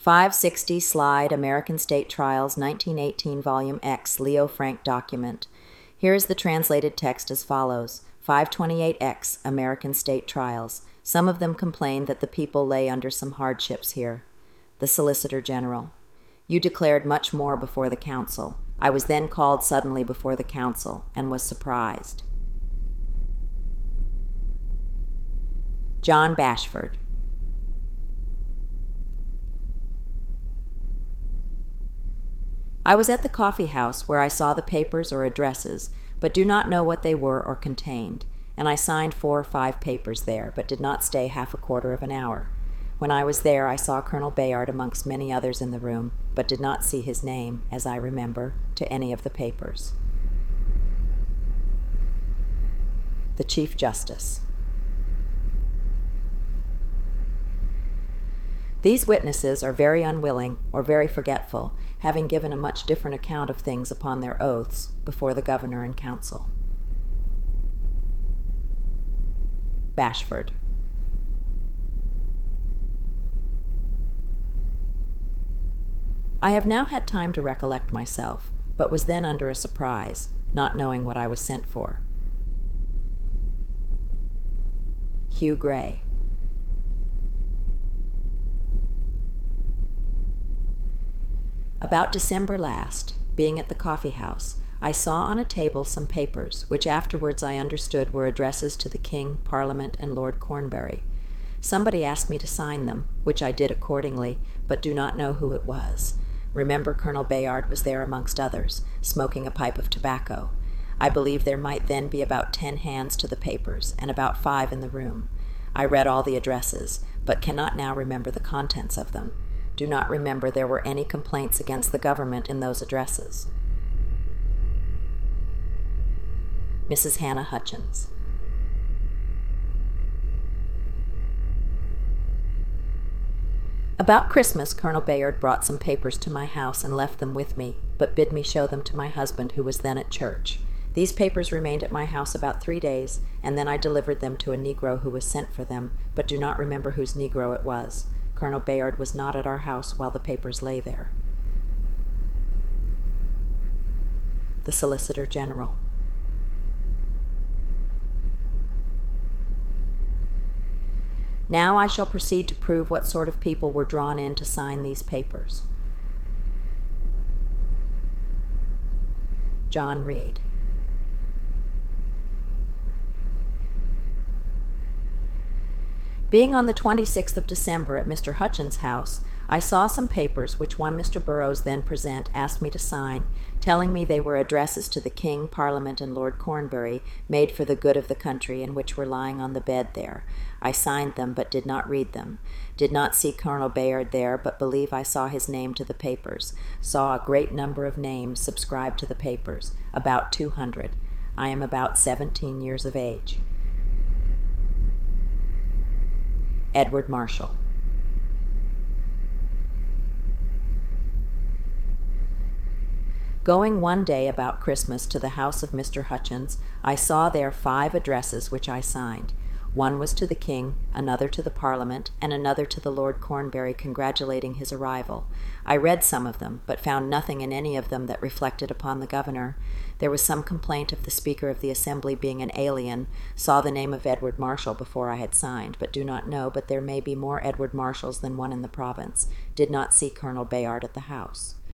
560 Slide American State Trials 1918 Volume X Leo Frank document. Here is the translated text as follows. 528X American State Trials. Some of them complain that the people lay under some hardships here. The Solicitor General. You declared much more before the council. I was then called suddenly before the council and was surprised. John Bashford. I was at the coffee house where I saw the papers or addresses, but do not know what they were or contained, and I signed 4 or 5 papers there, but did not stay half a quarter of an hour. When I was there, I saw Colonel Bayard amongst many others in the room, but did not see his name, as I remember, to any of the papers. The Chief Justice. These witnesses are very unwilling or very forgetful, having given a much different account of things upon their oaths before the governor and council. Bashford. I have now had time to recollect myself, but was then under a surprise, not knowing what I was sent for. Hugh Gray. About December last, being at the coffee house, I saw on a table some papers, which afterwards I understood were addresses to the King, Parliament, and Lord Cornbury. Somebody asked me to sign them, which I did accordingly, but do not know who it was. Remember Colonel Bayard was there amongst others, smoking a pipe of tobacco. I believe there might then be about 10 hands to the papers, and about 5 in the room. I read all the addresses, but cannot now remember the contents of them. Do not remember there were any complaints against the government in those addresses. Mrs. Hannah Hutchins. About Christmas, Colonel Bayard brought some papers to my house and left them with me, but bid me show them to my husband, who was then at church. These papers remained at my house about 3 days, and then I delivered them to a Negro who was sent for them, but do not remember whose Negro it was. Colonel Bayard was not at our house while the papers lay there. The Solicitor General. Now I shall proceed to prove what sort of people were drawn in to sign these papers. John Reed. Being on the 26th of December at Mr. Hutchins' house, I saw some papers which one Mr. Burroughs then present asked me to sign, telling me they were addresses to the King, Parliament, and Lord Cornbury, made for the good of the country, and which were lying on the bed there. I signed them, but did not read them. Did not see Colonel Bayard there, but believe I saw his name to the papers. Saw a great number of names subscribed to the papers, about 200. I am about 17 years of age. Edward Marshall. Going one day about Christmas to the house of Mr. Hutchins, I saw there 5 addresses which I signed. One was to the King, another to the Parliament, and another to the Lord Cornbury congratulating his arrival. I read some of them, but found nothing in any of them that reflected upon the governor. There was some complaint of the Speaker of the Assembly being an alien. Saw the name of Edward Marshall before I had signed, but do not know but there may be more Edward Marshalls than one in the province. Did not see Colonel Bayard at the house.